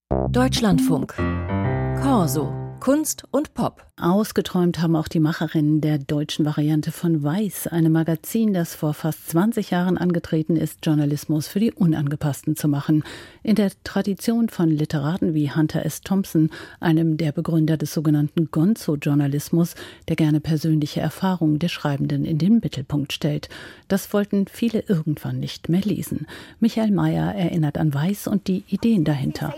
Deutschlandfunk. Corso. Kunst und Pop. Ausgeträumt haben auch die Macherinnen der deutschen Variante von Weiß, einem Magazin, das vor fast 20 Jahren angetreten ist, Journalismus für die Unangepassten zu machen. In der Tradition von Literaten wie Hunter S. Thompson, einem der Begründer des sogenannten Gonzo-Journalismus, der gerne persönliche Erfahrungen der Schreibenden in den Mittelpunkt stellt. Das wollten viele irgendwann nicht mehr lesen. Michael Mayer erinnert an Weiß und die Ideen dahinter.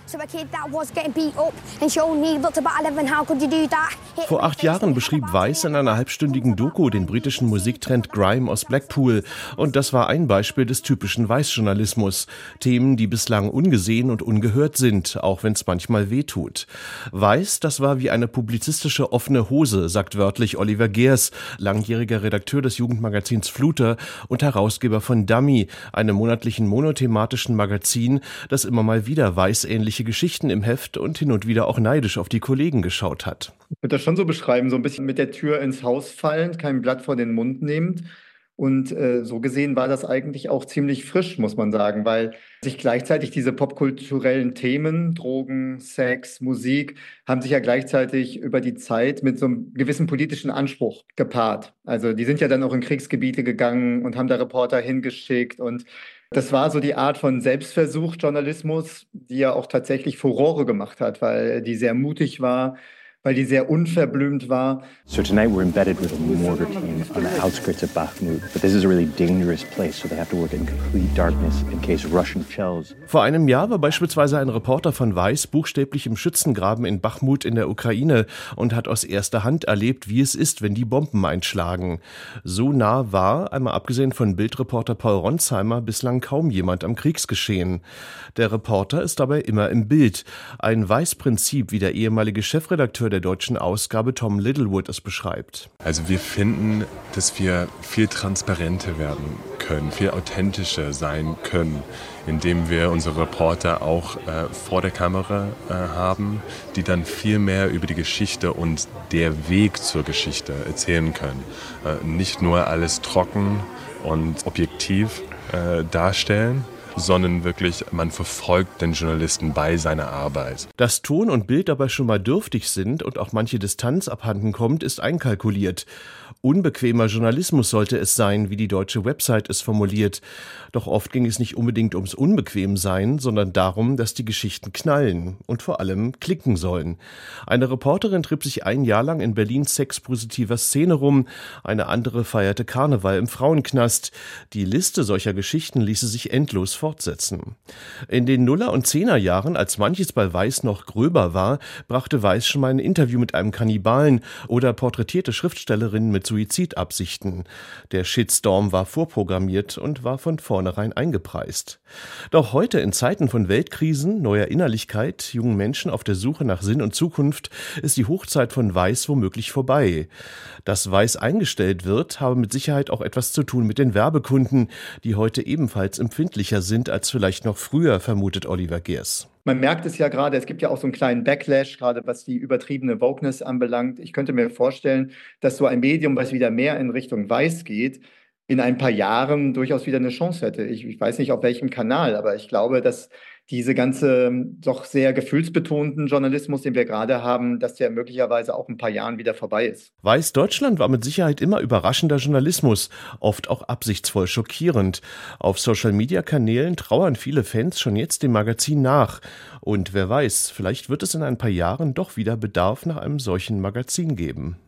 Vor 8 Jahren beschrieb Weiß in einer halbstündigen Doku den britischen Musiktrend Grime aus Blackpool. Und das war ein Beispiel des typischen Weiß-Journalismus. Themen, die bislang ungesehen und ungehört sind, auch wenn es manchmal wehtut. Weiß, das war wie eine publizistische offene Hose, sagt wörtlich Oliver Geers, langjähriger Redakteur des Jugendmagazins Fluter und Herausgeber von Dummy, einem monatlichen monothematischen Magazin, das immer mal wieder weißähnliche Geschichten im Heft und hin und wieder auch neidisch auf die Kollegen geschaut hat. Ich würde das schon so beschreiben, so ein bisschen mit der Tür ins Haus fallend, kein Blatt vor den Mund nehmend. Und so gesehen war das eigentlich auch ziemlich frisch, muss man sagen, weil sich gleichzeitig diese popkulturellen Themen, Drogen, Sex, Musik, haben sich ja gleichzeitig über die Zeit mit so einem gewissen politischen Anspruch gepaart. Also die sind ja dann auch in Kriegsgebiete gegangen und haben da Reporter hingeschickt und das war so die Art von Selbstversuch-Journalismus, die ja auch tatsächlich Furore gemacht hat, weil die sehr mutig war, weil die sehr unverblümt war. So tonight we're embedded with a mortar team on the outskirts of Bakhmut, but this is a really dangerous place, so they have to work in complete darkness in case Russian shells. Vor einem Jahr war beispielsweise ein Reporter von Weiß buchstäblich im Schützengraben in Bachmut in der Ukraine und hat aus erster Hand erlebt, wie es ist, wenn die Bomben einschlagen. So nah war, einmal abgesehen von Bildreporter Paul Ronsheimer, bislang kaum jemand am Kriegsgeschehen. Der Reporter ist dabei immer im Bild. Ein Weiß-Prinzip, wie der ehemalige Chefredakteur der deutschen Ausgabe Tom Littlewood es beschreibt. Also wir finden, dass wir viel transparenter werden können, viel authentischer sein können, indem wir unsere Reporter auch vor der Kamera haben, die dann viel mehr über die Geschichte und der Weg zur Geschichte erzählen können. Nicht nur alles trocken und objektiv darstellen, sondern wirklich, man verfolgt den Journalisten bei seiner Arbeit. Dass Ton und Bild dabei schon mal dürftig sind und auch manche Distanz abhanden kommt, ist einkalkuliert. Unbequemer Journalismus sollte es sein, wie die deutsche Website es formuliert. Doch oft ging es nicht unbedingt ums Unbequemsein, sondern darum, dass die Geschichten knallen und vor allem klicken sollen. Eine Reporterin trieb sich ein Jahr lang in Berlins sexpositiver Szene rum, eine andere feierte Karneval im Frauenknast. Die Liste solcher Geschichten ließe sich endlos fortsetzen. In den Nuller- und Zehnerjahren, als manches bei Weiß noch gröber war, brachte Weiß schon mal ein Interview mit einem Kannibalen oder porträtierte Schriftstellerinnen mit Suizidabsichten. Der Shitstorm war vorprogrammiert und war von vornherein eingepreist. Doch heute in Zeiten von Weltkrisen, neuer Innerlichkeit, jungen Menschen auf der Suche nach Sinn und Zukunft, ist die Hochzeit von Weiß womöglich vorbei. Dass Weiß eingestellt wird, habe mit Sicherheit auch etwas zu tun mit den Werbekunden, die heute ebenfalls empfindlicher sind als vielleicht noch früher, vermutet Oliver Geers. Man merkt es ja gerade, es gibt ja auch so einen kleinen Backlash, gerade was die übertriebene Wokeness anbelangt. Ich könnte mir vorstellen, dass so ein Medium, was wieder mehr in Richtung Weiß geht, in ein paar Jahren durchaus wieder eine Chance hätte. Ich weiß nicht, auf welchem Kanal, aber ich glaube, dass diese ganze doch sehr gefühlsbetonten Journalismus, den wir gerade haben, dass der möglicherweise auch in ein paar Jahren wieder vorbei ist. Weiß Deutschland war mit Sicherheit immer überraschender Journalismus, oft auch absichtsvoll schockierend. Auf Social-Media-Kanälen trauern viele Fans schon jetzt dem Magazin nach. Und wer weiß, vielleicht wird es in ein paar Jahren doch wieder Bedarf nach einem solchen Magazin geben.